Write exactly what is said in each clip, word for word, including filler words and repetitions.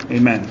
Amen.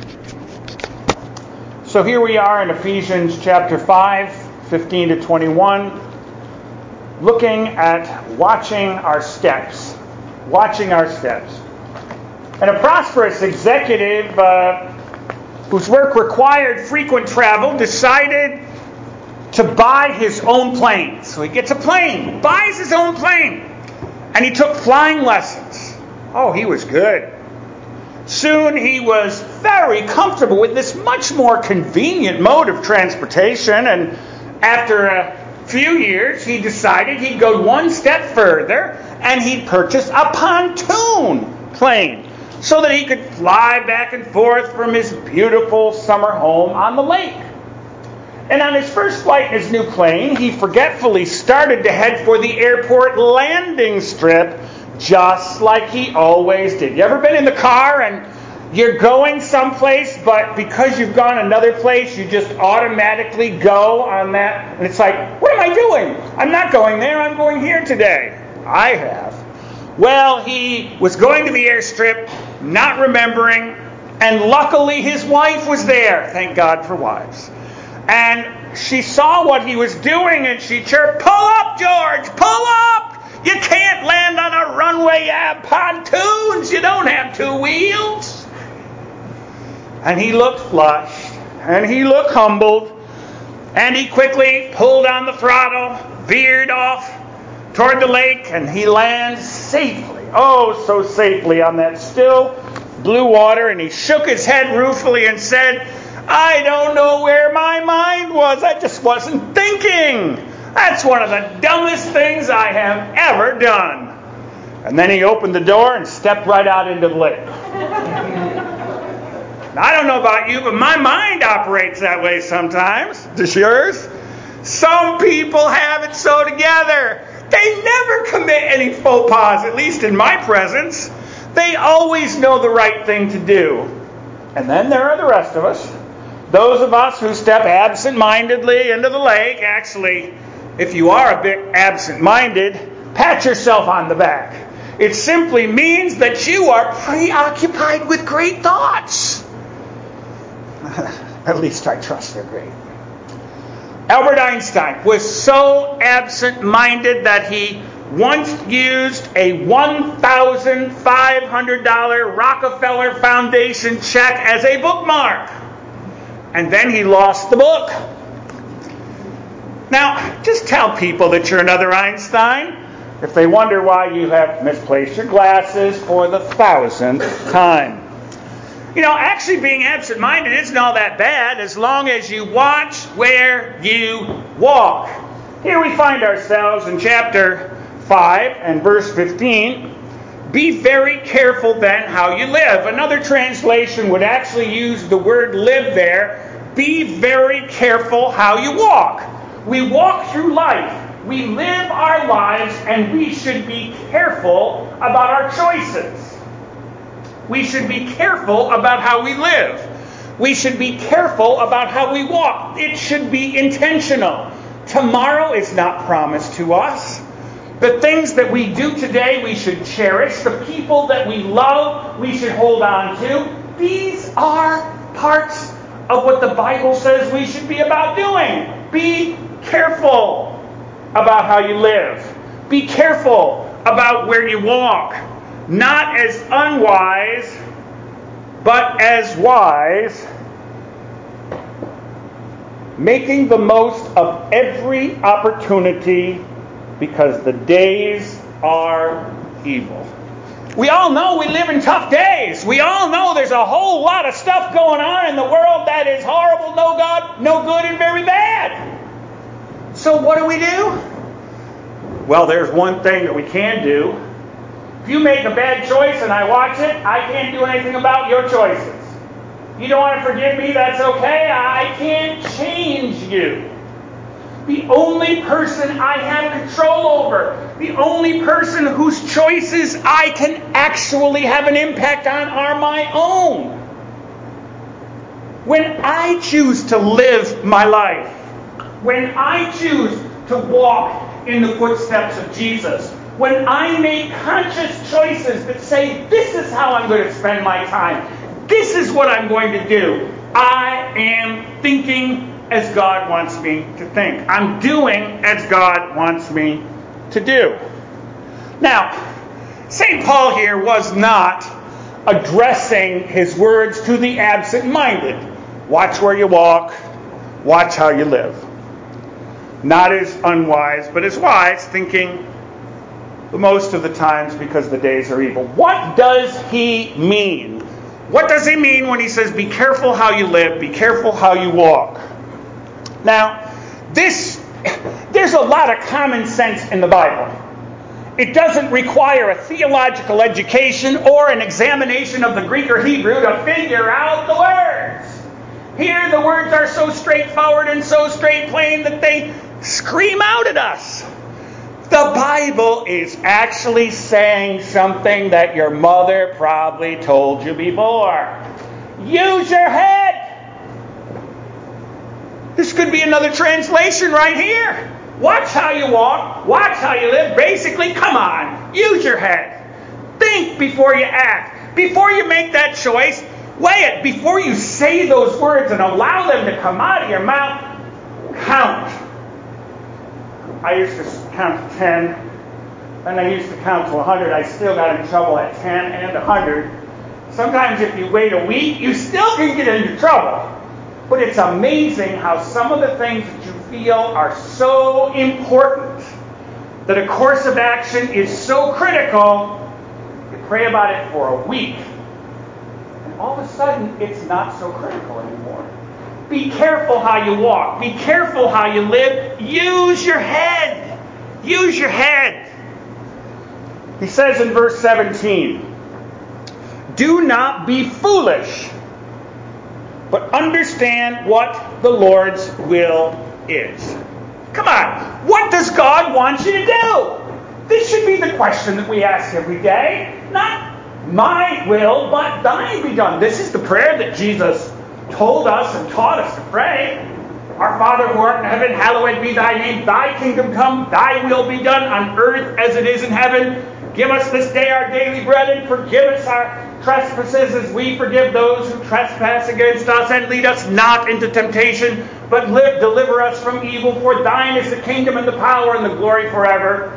So here we are in Ephesians chapter five, fifteen to twenty-one, looking at watching our steps. Watching our steps. And a prosperous executive uh, whose work required frequent travel decided to buy his own plane. So he gets a plane, buys his own plane, and he took flying lessons. Oh, he was good. Soon he was very comfortable with this much more convenient mode of transportation, and after a few years he decided he'd go one step further and he'd purchase a pontoon plane so that he could fly back and forth from his beautiful summer home on the lake. And on his first flight in his new plane, he forgetfully started to head for the airport landing strip, just like he always did. You ever been in the car and you're going someplace, but because you've gone another place, you just automatically go on that? And it's like, what am I doing? I'm not going there. I'm going here today. I have. Well, he was going to the airstrip, not remembering, and luckily his wife was there. Thank God for wives. And she saw what he was doing, and she chirped, "Pull up, George! Pull up! You can't land on a runway. You have pontoons. You don't have two wheels." And he looked flushed, and he looked humbled, and he quickly pulled on the throttle, veered off toward the lake, and he lands safely, oh so safely, on that still blue water, and he shook his head ruefully and said, "I don't know where my mind was. I just wasn't thinking. That's one of the dumbest things I have ever done." And then he opened the door and stepped right out into the lake. I don't know about you, but my mind operates that way sometimes. Does yours? Some people have it so together. They never commit any faux pas, at least in my presence. They always know the right thing to do. And then there are the rest of us. Those of us who step absent-mindedly into the lake. Actually, if you are a bit absent-minded, pat yourself on the back. It simply means that you are preoccupied with great thoughts. At least I trust they're great. Albert Einstein was so absent-minded that he once used a one thousand five hundred dollars Rockefeller Foundation check as a bookmark. And then he lost the book. Now, just tell people that you're another Einstein if they wonder why you have misplaced your glasses for the thousandth time. You know, actually being absent-minded isn't all that bad as long as you watch where you walk. Here we find ourselves in chapter five and verse fifteen. Be very careful then how you live. Another translation would actually use the word live there. Be very careful how you walk. We walk through life. We live our lives, and we should be careful about our choices. We should be careful about how we live. We should be careful about how we walk. It should be intentional. Tomorrow is not promised to us. The things that we do today, we should cherish. The people that we love, we should hold on to. These are parts of what the Bible says we should be about doing. Be careful about how you live. Be careful about where you walk. Not as unwise, but as wise, making the most of every opportunity because the days are evil. We all know we live in tough days. We all know there's a whole lot of stuff going on in the world that is horrible, no God, no good, and very bad. So what do we do? Well, there's one thing that we can do. If you make a bad choice and I watch it, I can't do anything about your choices. You don't want to forgive me, that's okay. I can't change you. The only person I have control over, the only person whose choices I can actually have an impact on are my own. When I choose to live my life, when I choose to walk in the footsteps of Jesus, when I make conscious choices that say, this is how I'm going to spend my time, This is what I'm going to do. I am thinking as God wants me to think. I'm doing as God wants me to do. Now, Saint Paul here was not addressing his words to the absent-minded. Watch where you walk. Watch how you live. Not as unwise, but as wise, thinking the most of the times because the days are evil. What does he mean? What does he mean when he says, be careful how you live, be careful how you walk? Now, this, there's a lot of common sense in the Bible. It doesn't require a theological education or an examination of the Greek or Hebrew to figure out the words. Here, the words are so straightforward and so straight plain that they scream out at us. The Bible is actually saying something that your mother probably told you before. Use your head. This could be another translation right here. Watch how you walk. Watch how you live. Basically, come on. Use your head. Think before you act. Before you make that choice, weigh it. Before you say those words and allow them to come out of your mouth, count. I used to count to ten, and I used to count to one hundred. I still got in trouble at ten and one hundred. Sometimes if you wait a week, you still can get into trouble. But it's amazing how some of the things that you feel are so important that a course of action is so critical, you pray about it for a week, and all of a sudden it's not so critical anymore. Be careful how you walk. Be careful how you live. Use your head. Use your head. He says in verse seventeen, do not be foolish, but understand what the Lord's will is. Come on. What does God want you to do? This should be the question that we ask every day. Not my will, but thine be done. This is the prayer that Jesus told us and taught us to pray. Our Father who art in heaven, hallowed be thy name. Thy kingdom come, thy will be done on earth as it is in heaven. Give us this day our daily bread, and forgive us our trespasses as we forgive those who trespass against us. And lead us not into temptation, but live, deliver us from evil. For thine is the kingdom and the power and the glory forever.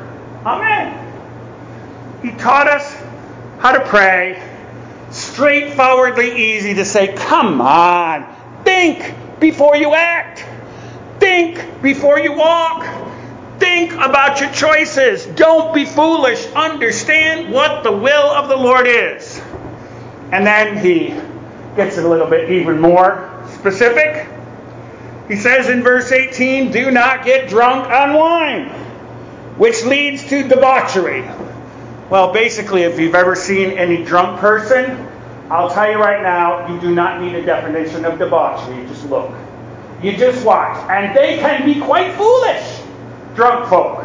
Amen. He taught us how to pray. Straightforwardly easy to say, come on, think before you act. Think before you walk. Think about your choices. Don't be foolish. Understand what the will of the Lord is. And then he gets a little bit even more specific. He says in verse eighteen, do not get drunk on wine, which leads to debauchery. Well, basically, if you've ever seen any drunk person, I'll tell you right now, you do not need a definition of debauchery. You just look. You just watch. And they can be quite foolish, drunk folk.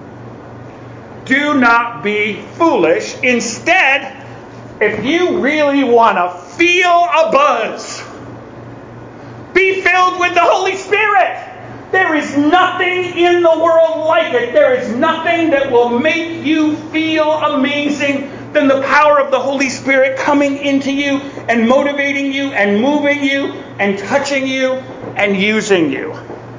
Do not be foolish. Instead, if you really want to feel a buzz, be filled with the Holy Spirit. There is nothing in the world like it. There is nothing that will make you feel amazing than the power of the Holy Spirit coming into you and motivating you and moving you and touching you and using you.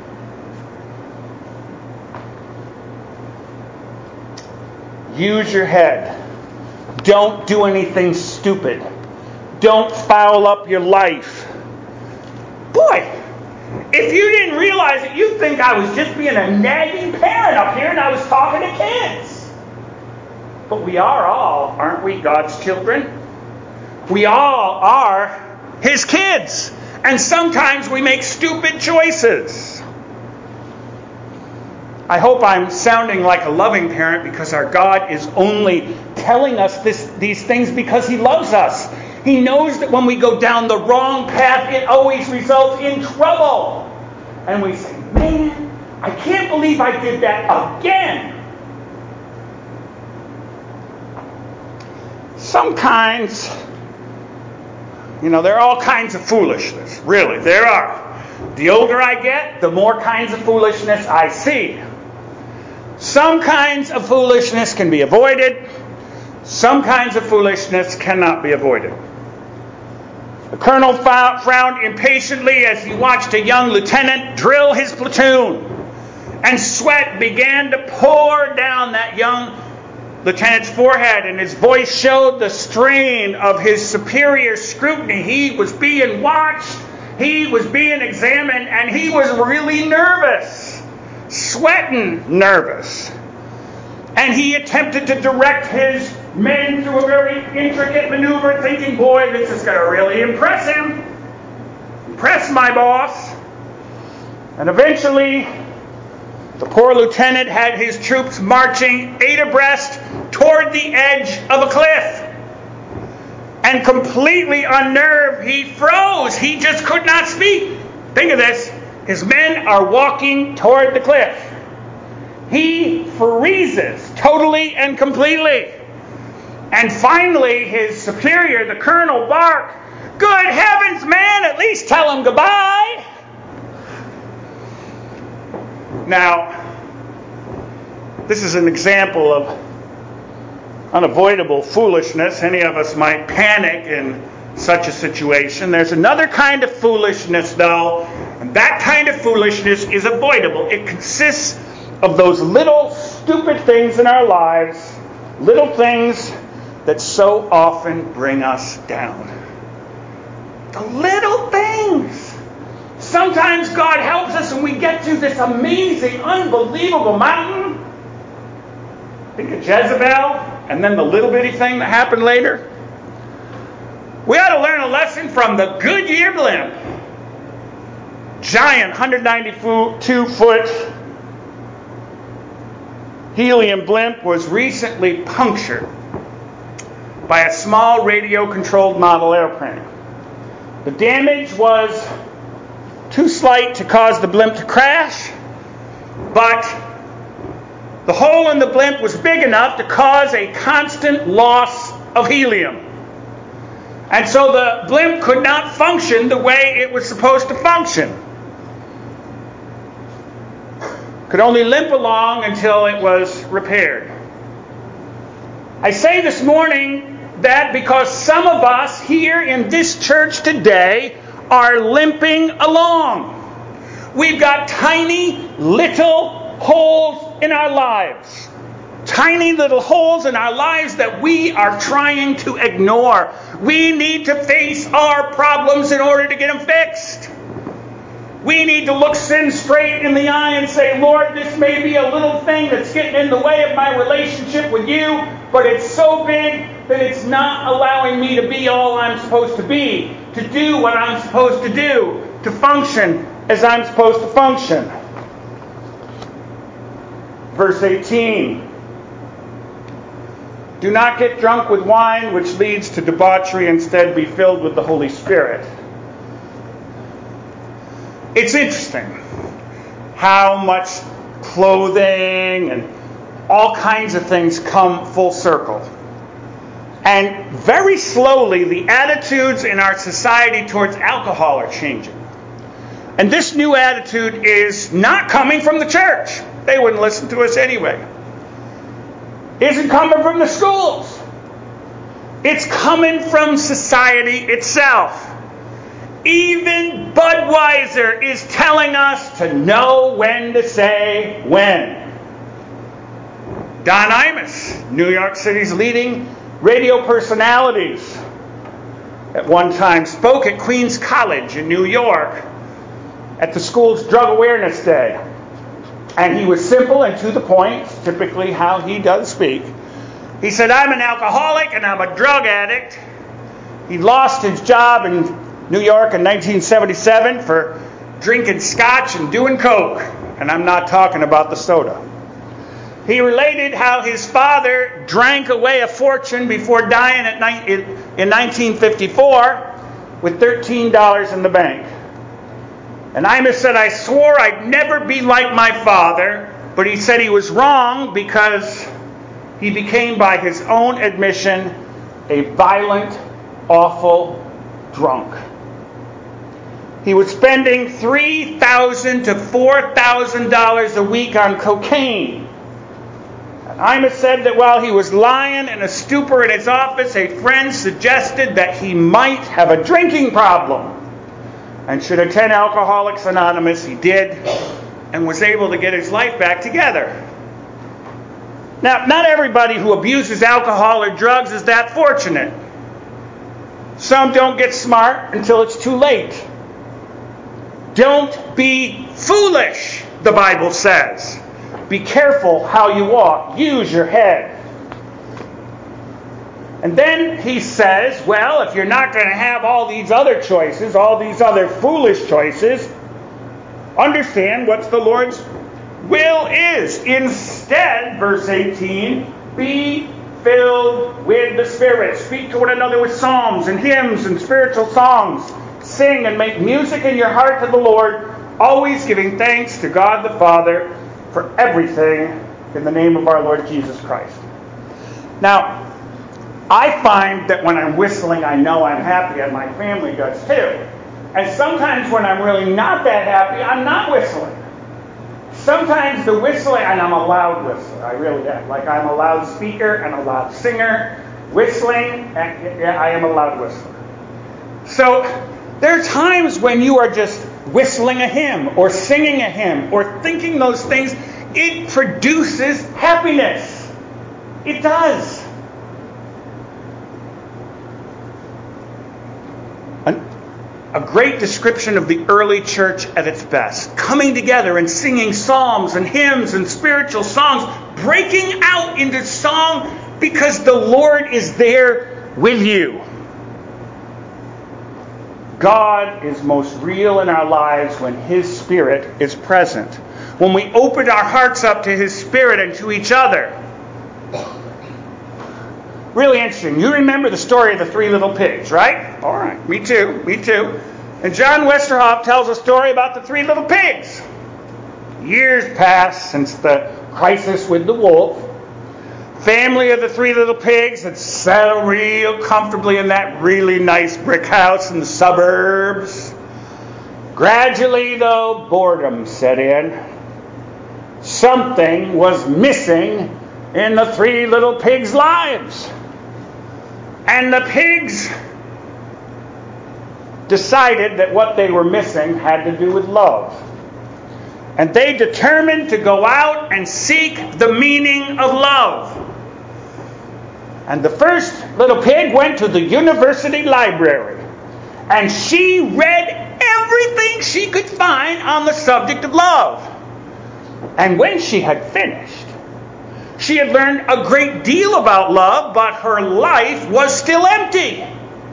Use your head. Don't do anything stupid. Don't foul up your life. Boy, if you didn't realize it, you'd think I was just being a nagging parent up here and I was talking to kids. But we are all, aren't we, God's children? We all are His kids. And sometimes we make stupid choices. I hope I'm sounding like a loving parent because our God is only telling us this, these things because He loves us. He knows that when we go down the wrong path, it always results in trouble. And we say, man, I can't believe I did that again. Some kinds, you know, there are all kinds of foolishness. Really, there are. The older I get, the more kinds of foolishness I see. Some kinds of foolishness can be avoided. Some kinds of foolishness cannot be avoided. The colonel frowned impatiently as he watched a young lieutenant drill his platoon, and sweat began to pour down that young lieutenant's forehead, and his voice showed the strain of his superior scrutiny. He was being watched, he was being examined, and he was really nervous, sweating nervous. And he attempted to direct his men through a very intricate maneuver, thinking, boy, this is going to really impress him, impress my boss. And eventually, the poor lieutenant had his troops marching eight abreast toward the edge of a cliff. And completely unnerved, he froze. He just could not speak. Think of this. His men are walking toward the cliff. He freezes totally and completely. And finally, his superior, the colonel, barked, "Good heavens, man, at least tell him goodbye." Now, this is an example of unavoidable foolishness. Any of us might panic in such a situation. There's another kind of foolishness, though, and that kind of foolishness is avoidable. It consists of those little stupid things in our lives, little things that so often bring us down. The little things. Sometimes God helps us and we get to this amazing, unbelievable mountain. Think of Jezebel and then the little bitty thing that happened later. We ought to learn a lesson from the Goodyear blimp. Giant one hundred ninety-two foot helium blimp was recently punctured by a small radio-controlled model airplane. The damage was too slight to cause the blimp to crash, but the hole in the blimp was big enough to cause a constant loss of helium. And so the blimp could not function the way it was supposed to function. Could only limp along until it was repaired. I say this morning that because some of us here in this church today are limping along. We've got tiny little holes in our lives. Tiny little holes in our lives that we are trying to ignore. We need to face our problems in order to get them fixed. We need to look sin straight in the eye and say, Lord, this may be a little thing that's getting in the way of my relationship with you, but it's so big that it's not allowing me to be all I'm supposed to be, to do what I'm supposed to do, to function as I'm supposed to function. Verse eighteen. Do not get drunk with wine, which leads to debauchery. Instead, be filled with the Holy Spirit. It's interesting how much clothing and all kinds of things come full circle. And very slowly, the attitudes in our society towards alcohol are changing. And this new attitude is not coming from the church. They wouldn't listen to us anyway. It isn't coming from the schools. It's coming from society itself. Even Budweiser is telling us to know when to say when. Don Imus, New York City's leading radio personalities, at one time spoke at Queens College in New York at the school's Drug Awareness Day. And he was simple and to the point, typically how he does speak. He said, I'm an alcoholic and I'm a drug addict. He lost his job in New York in nineteen seventy-seven for drinking scotch and doing coke. And I'm not talking about the soda. He related how his father drank away a fortune before dying at ni- in nineteen fifty-four with thirteen dollars in the bank. And Imus said, I swore I'd never be like my father, but he said he was wrong because he became, by his own admission, a violent, awful drunk. He was spending three thousand dollars to four thousand dollars a week on cocaine. Imus said that while he was lying in a stupor in his office, a friend suggested that he might have a drinking problem and should attend Alcoholics Anonymous. He did and was able to get his life back together. Now, not everybody who abuses alcohol or drugs is that fortunate. Some don't get smart until it's too late. Don't be foolish, the Bible says. Be careful how you walk. Use your head. And then he says, well, if you're not going to have all these other choices, all these other foolish choices, understand what the Lord's will is. Instead, verse eighteen, be filled with the Spirit. Speak to one another with psalms and hymns and spiritual songs. Sing and make music in your heart to the Lord, always giving thanks to God the Father for everything in the name of our Lord Jesus Christ. Now, I find that when I'm whistling, I know I'm happy, and my family does too. And sometimes when I'm really not that happy, I'm not whistling. Sometimes the whistling, and I'm a loud whistler, I really am. Like I'm a loud speaker and a loud singer. Whistling, and yeah, I am a loud whistler. So there are times when you are just whistling a hymn or singing a hymn or thinking those things. It produces happiness. It does. A great description of the early church at its best. Coming together and singing psalms and hymns and spiritual songs. Breaking out into song because the Lord is there with you. God is most real in our lives when His Spirit is present. When we open our hearts up to His Spirit and to each other. Really interesting. You remember the story of the three little pigs, right? All right. Me too. Me too. And John Westerhoff tells a story about the three little pigs. Years passed since the crisis with the wolf. Family of the three little pigs had settled real comfortably in that really nice brick house in the suburbs. Gradually, though, boredom set in. Something was missing in the three little pigs' lives. And the pigs decided that what they were missing had to do with love. And they determined to go out and seek the meaning of love. And the first little pig went to the university library. And she read everything she could find on the subject of love. And when she had finished, she had learned a great deal about love, but her life was still empty.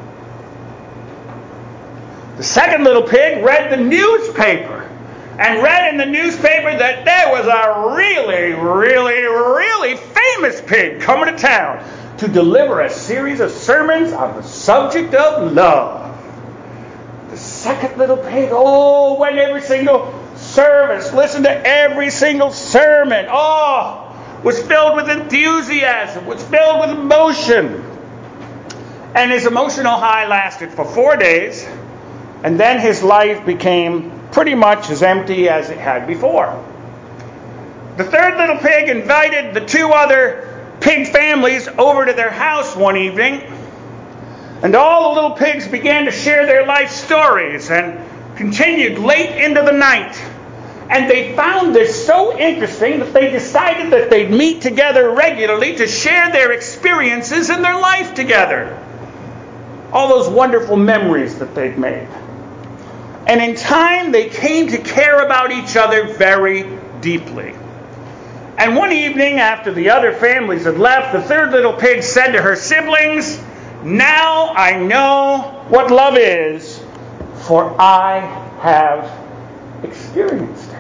The second little pig read the newspaper and read in the newspaper that there was a really, really, really famous pig coming to town to deliver a series of sermons on the subject of love. The second little pig, oh, went every single service, listened to every single sermon. Oh, was filled with enthusiasm, was filled with emotion. And his emotional high lasted for four days, and then his life became pretty much as empty as it had before. The third little pig invited the two other pig families over to their house one evening, and all the little pigs began to share their life stories and continued late into the night. And they found this so interesting that they decided that they'd meet together regularly to share their experiences in their life together. All those wonderful memories that they'd made. And in time, they came to care about each other very deeply. And one evening, after the other families had left, the third little pig said to her siblings, "Now I know what love is, for I have experienced it.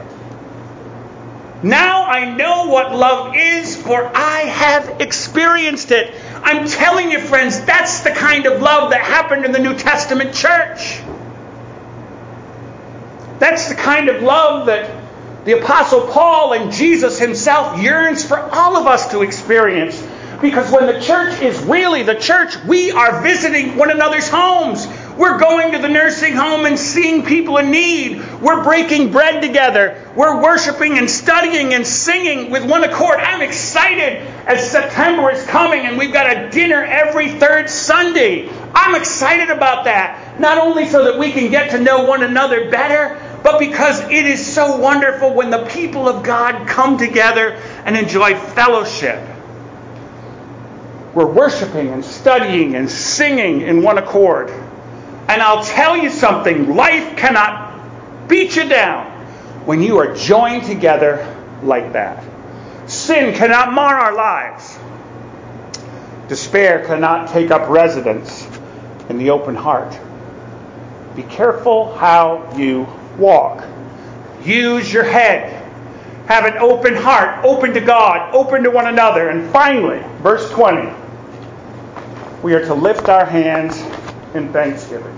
Now I know what love is, for I have experienced it." I'm telling you, friends, that's the kind of love that happened in the New Testament church. That's the kind of love that the Apostle Paul and Jesus himself yearns for all of us to experience. Because when the church is really the church, we are visiting one another's homes. We're going to the nursing home and seeing people in need. We're breaking bread together. We're worshiping and studying and singing with one accord. I'm excited as September is coming and we've got a dinner every third Sunday. I'm excited about that. Not only so that we can get to know one another better, but because it is so wonderful when the people of God come together and enjoy fellowship. We're worshiping and studying and singing in one accord. And I'll tell you something, life cannot beat you down when you are joined together like that. Sin cannot mar our lives. Despair cannot take up residence in the open heart. Be careful how you walk. Use your head. Have an open heart, open to God, open to one another. And finally, verse twenty, we are to lift our hands in thanksgiving.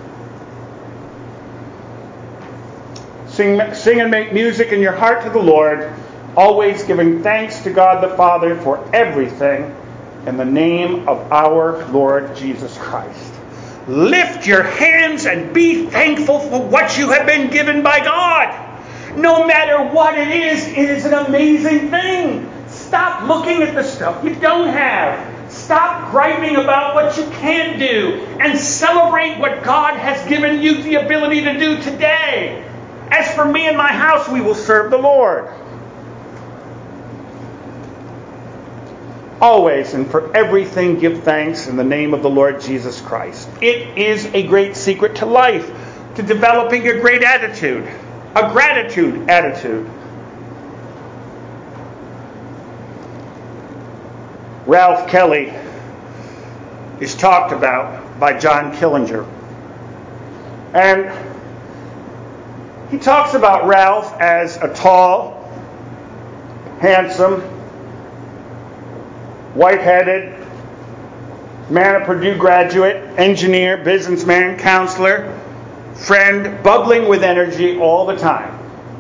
Sing, sing and make music in your heart to the Lord, always giving thanks to God the Father for everything in the name of our Lord Jesus Christ. Lift your hands and be thankful for what you have been given by God. No matter what it is, it is an amazing thing. Stop looking at the stuff you don't have. Stop griping about what you can't do. And celebrate what God has given you the ability to do today. As for me and my house, we will serve the Lord. Always and for everything give thanks in the name of the Lord Jesus Christ. It is a great secret to life, to developing a great attitude, a gratitude attitude. Ralph Kelly is talked about by John Killinger. And he talks about Ralph as a tall, handsome, white-headed, man, a Purdue graduate, engineer, businessman, counselor, friend, bubbling with energy all the time.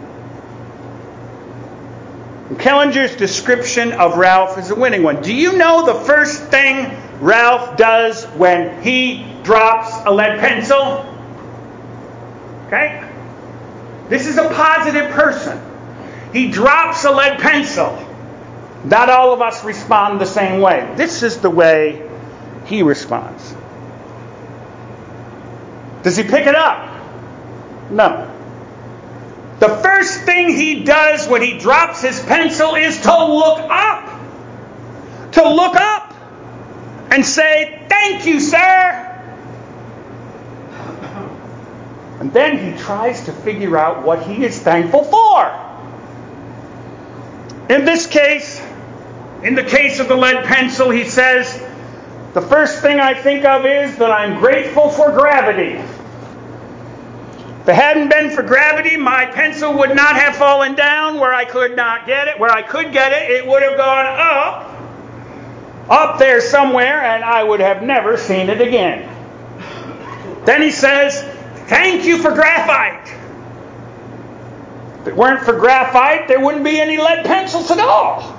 And Killinger's description of Ralph is a winning one. Do you know the first thing Ralph does when he drops a lead pencil? Okay? This is a positive person. He drops a lead pencil. Not all of us respond the same way. This is the way he responds. Does he pick it up? No. The first thing he does when he drops his pencil is to look up. To look up and say, "Thank you, sir." And then he tries to figure out what he is thankful for. In this case, in the case of the lead pencil, he says, the first thing I think of is that I'm grateful for gravity. If it hadn't been for gravity, my pencil would not have fallen down where I could not get it. Where I could get it, it would have gone up, up there somewhere, and I would have never seen it again. Then he says, thank you for graphite. If it weren't for graphite, there wouldn't be any lead pencils at all.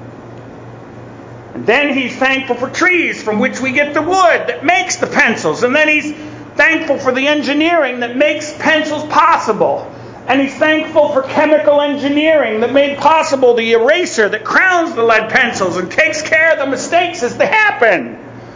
And then he's thankful for trees from which we get the wood that makes the pencils. And then he's thankful for the engineering that makes pencils possible. And he's thankful for chemical engineering that made possible the eraser that crowns the lead pencils and takes care of the mistakes as they happen.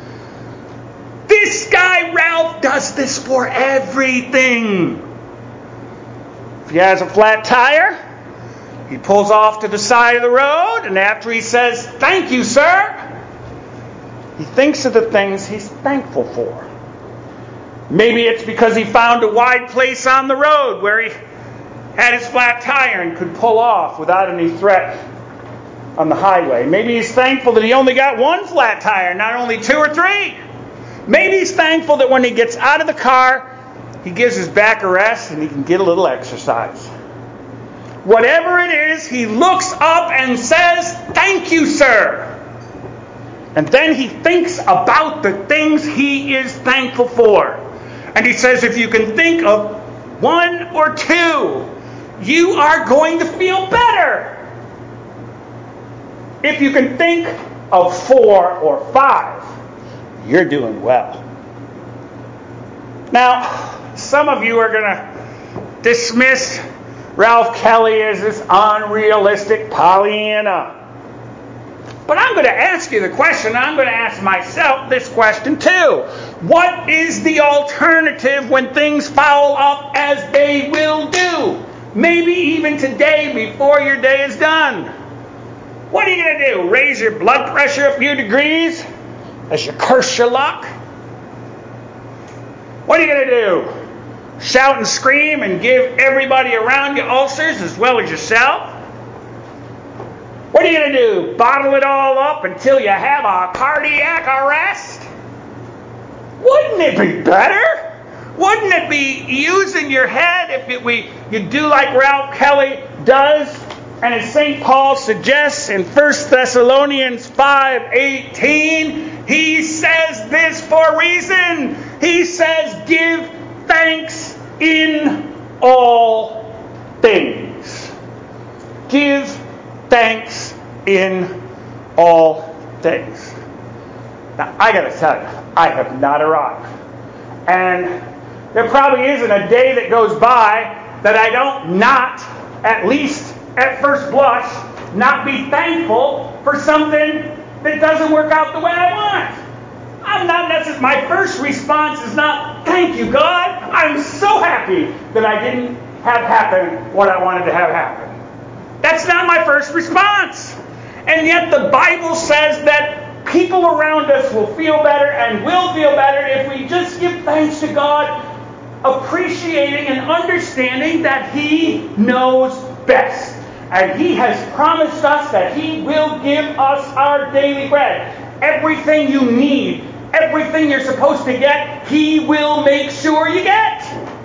This guy, Ralph, does this for everything. If he has a flat tire, he pulls off to the side of the road, and after he says, thank you, sir, he thinks of the things he's thankful for. Maybe it's because he found a wide place on the road where he had his flat tire and could pull off without any threat on the highway. Maybe he's thankful that he only got one flat tire, not only two or three. Maybe he's thankful that when he gets out of the car, he gives his back a rest and he can get a little exercise. Whatever it is, he looks up and says, thank you, sir. And then he thinks about the things he is thankful for. And he says, if you can think of one or two, you are going to feel better. If you can think of four or five, you're doing well. Now, some of you are going to dismiss Ralph Kelly as this unrealistic Pollyanna. But I'm going to ask you the question, and I'm going to ask myself this question too. What is the alternative when things foul up as they will do? Maybe even today before your day is done. What are you going to do? Raise your blood pressure a few degrees as you curse your luck? What are you going to do? Shout and scream and give everybody around you ulcers as well as yourself? What are you going to do? Bottle it all up until you have a cardiac arrest? Wouldn't it be better? Wouldn't it be using your head if it, we you do like Ralph Kelly does? And as Saint Paul suggests in First Thessalonians five eighteen, he says this for a reason. He says, give thanks in all things. Give thanks in all things. Now, I got to tell you, I have not arrived. And there probably isn't a day that goes by that I don't not, at least at first blush, not be thankful for something that doesn't work out the way I want. I'm not necessarily, my first response is not, thank you, God. I'm so happy that I didn't have happen what I wanted to have happen. That's not my first response. And yet the Bible says that people around us will feel better and will feel better if we just give thanks to God, appreciating and understanding that He knows best. And He has promised us that He will give us our daily bread. Everything you need, everything you're supposed to get, He will make sure you get.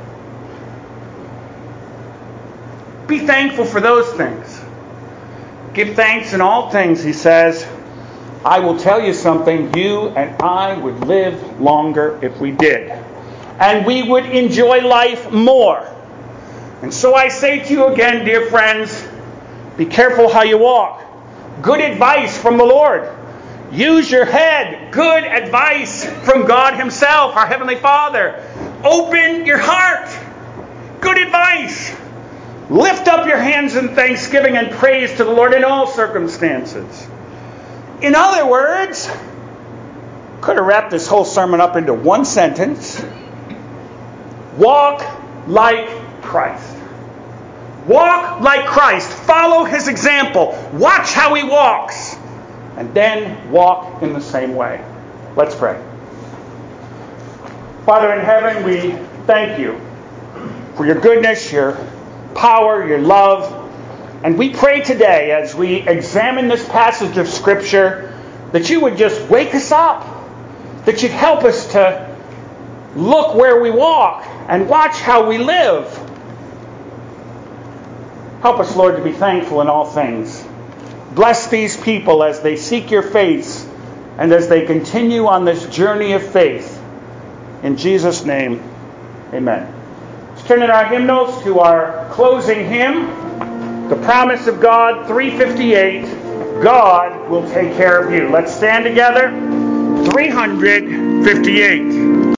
Be thankful for those things. Give thanks in all things, he says. I will tell you something, you and I would live longer if we did. And we would enjoy life more. And so I say to you again, dear friends, be careful how you walk. Good advice from the Lord. Use your head. Good advice from God Himself, our Heavenly Father. Open your heart. Good advice. Lift up your hands in thanksgiving and praise to the Lord in all circumstances. In other words, could have wrapped this whole sermon up into one sentence. Walk like Christ. Walk like Christ. Follow His example. Watch how He walks. And then walk in the same way. Let's pray. Father in heaven, we thank you for your goodness, your power, your love. And we pray today as we examine this passage of Scripture that you would just wake us up. That you'd help us to look where we walk and watch how we live. Help us, Lord, to be thankful in all things. Bless these people as they seek your face and as they continue on this journey of faith. In Jesus' name, amen. Let's turn in our hymnals to our closing hymn, The Promise of God, three fifty-eight, God will take care of you. Let's stand together, three fifty-eight.